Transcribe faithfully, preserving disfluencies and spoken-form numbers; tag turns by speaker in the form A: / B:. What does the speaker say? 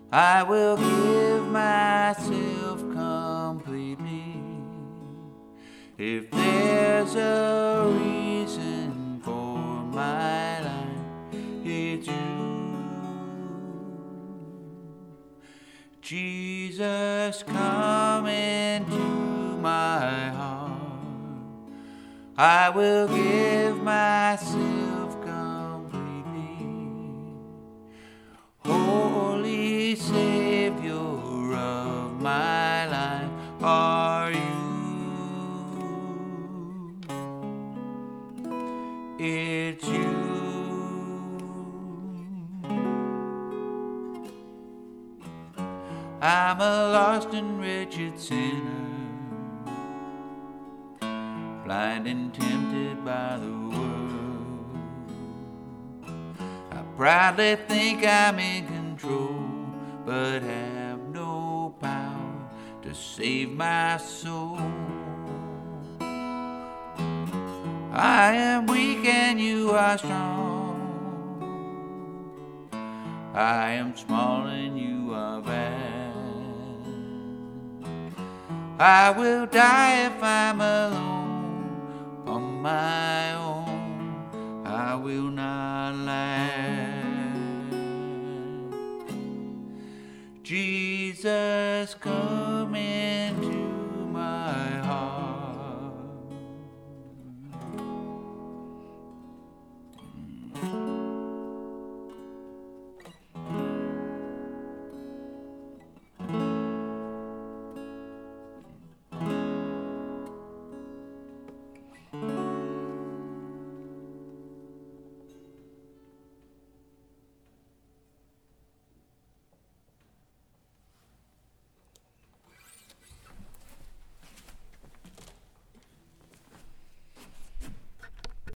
A: I will give myself completely. If there's a reason for my life, it's you. Jesus, come into my heart. I will give myself completely. Holy Savior of my life, are you? It's you. I'm a lost and wretched sinner, blind and tempted by the world. I proudly think I'm in control, but have no power to save my soul. I am weak and you are strong. I am small and you are vast. I will die if I'm alone, on my own I will not last. Jesus, come in.